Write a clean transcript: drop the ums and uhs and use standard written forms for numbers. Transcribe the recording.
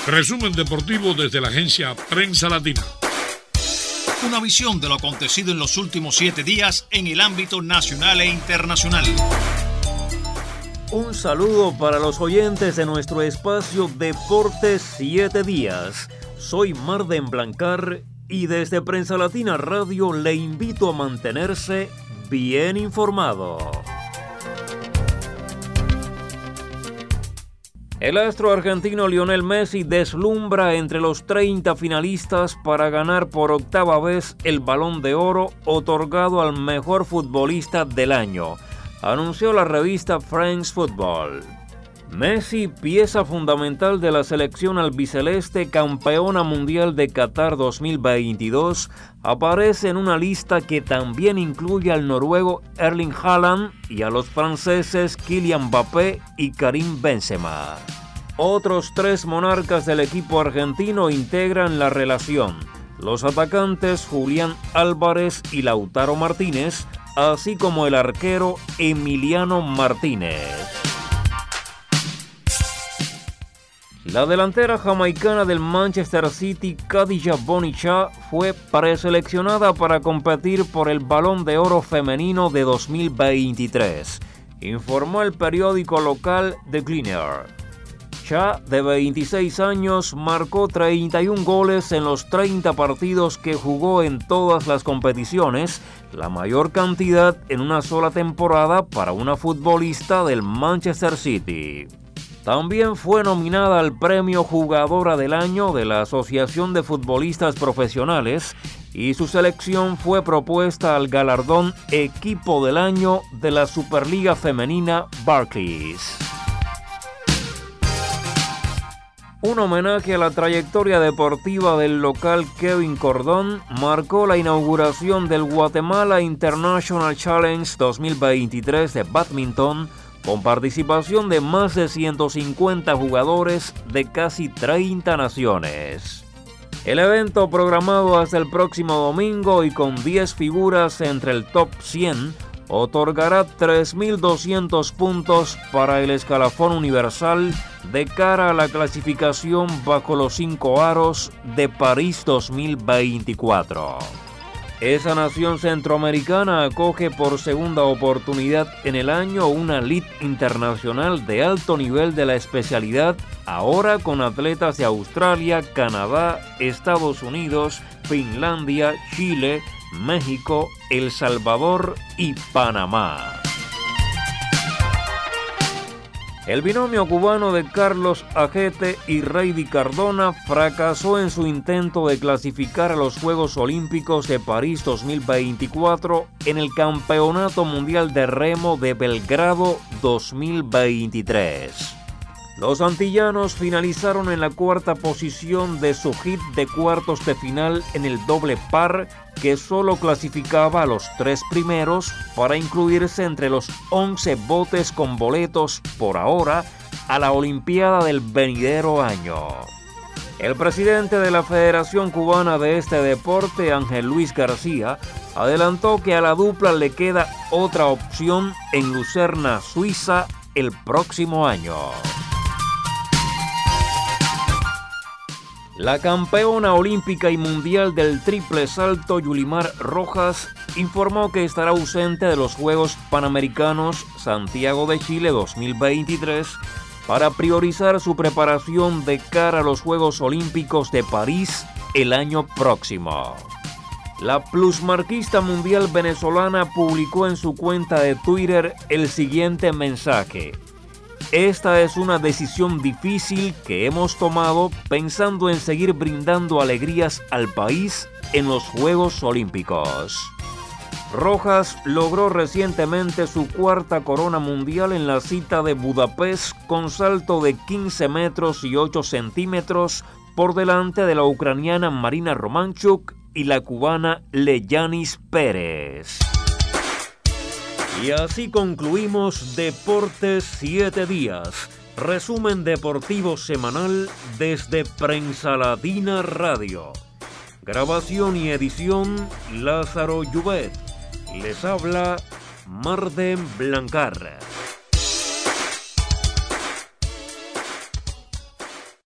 Resumen deportivo desde la agencia Prensa Latina. Una visión de lo acontecido en los últimos 7 días en el ámbito nacional e internacional. Un saludo para los oyentes de nuestro espacio Deportes 7 días. Soy Marden Blancar y desde Prensa Latina Radio le invito a mantenerse bien informado. El astro argentino Lionel Messi deslumbra entre los 30 finalistas para ganar por octava vez el Balón de Oro otorgado al mejor futbolista del año, anunció la revista France Football. Messi, pieza fundamental de la selección albiceleste campeona mundial de Qatar 2022, aparece en una lista que también incluye al noruego Erling Haaland y a los franceses Kylian Mbappé y Karim Benzema. Otros 3 monarcas del equipo argentino integran la relación: los atacantes Julián Álvarez y Lautaro Martínez, así como el arquero Emiliano Martínez. La delantera jamaicana del Manchester City, Khadija Bonny-Shah, fue preseleccionada para competir por el Balón de Oro femenino de 2023, informó el periódico local The Gleaner. Shah, de 26 años, marcó 31 goles en los 30 partidos que jugó en todas las competiciones, la mayor cantidad en una sola temporada para una futbolista del Manchester City. También fue nominada al premio Jugadora del Año de la Asociación de Futbolistas Profesionales y su selección fue propuesta al galardón Equipo del Año de la Superliga Femenina Barclays. Un homenaje a la trayectoria deportiva del local Kevin Cordón marcó la inauguración del Guatemala International Challenge 2023 de bádminton, con participación de más de 150 jugadores de casi 30 naciones. El evento, programado hasta el próximo domingo y con 10 figuras entre el top 100, otorgará 3.200 puntos para el escalafón universal de cara a la clasificación bajo los 5 aros de París 2024. Esa nación centroamericana acoge por segunda oportunidad en el año una elite internacional de alto nivel de la especialidad, ahora con atletas de Australia, Canadá, Estados Unidos, Finlandia, Chile, México, El Salvador y Panamá. El binomio cubano de Carlos Ajete y Reidy Cardona fracasó en su intento de clasificar a los Juegos Olímpicos de París 2024 en el Campeonato Mundial de Remo de Belgrado 2023. Los antillanos finalizaron en la cuarta posición de su hit de cuartos de final en el doble par, que solo clasificaba a los 3 primeros para incluirse entre los 11 botes con boletos por ahora a la Olimpiada del venidero año. El presidente de la Federación Cubana de este deporte, Ángel Luis García, adelantó que a la dupla le queda otra opción en Lucerna, Suiza, el próximo año. La campeona olímpica y mundial del triple salto Yulimar Rojas informó que estará ausente de los Juegos Panamericanos Santiago de Chile 2023 para priorizar su preparación de cara a los Juegos Olímpicos de París el año próximo. La plusmarquista mundial venezolana publicó en su cuenta de Twitter el siguiente mensaje: esta es una decisión difícil que hemos tomado pensando en seguir brindando alegrías al país en los Juegos Olímpicos. Rojas logró recientemente su cuarta corona mundial en la cita de Budapest con salto de 15 metros y 8 centímetros por delante de la ucraniana Marina Romanchuk y la cubana Leyanis Pérez. Y así concluimos Deportes 7 días, resumen deportivo semanal desde Prensa Latina Radio. Grabación y edición Lázaro Llubet. Les habla Marden Blancar.